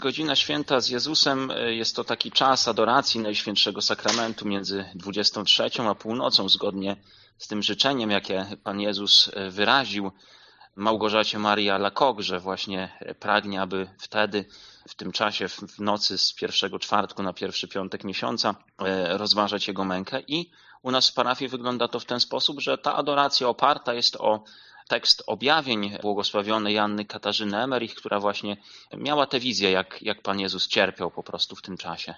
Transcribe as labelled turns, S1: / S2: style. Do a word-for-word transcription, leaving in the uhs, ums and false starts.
S1: Godzina święta z Jezusem jest to taki czas adoracji Najświętszego Sakramentu między dwudziestą trzecią a północą, zgodnie z tym życzeniem, jakie Pan Jezus wyraził Małgorzacie Marii Alacoque, że właśnie pragnie, aby wtedy, w tym czasie, w nocy z pierwszego czwartku na pierwszy piątek miesiąca rozważać Jego mękę. I u nas w parafii wygląda to w ten sposób, że ta adoracja oparta jest o tekst objawień błogosławionej Janny Katarzyny Emmerich, która właśnie miała tę wizję, jak, jak Pan Jezus cierpiał po prostu w tym czasie.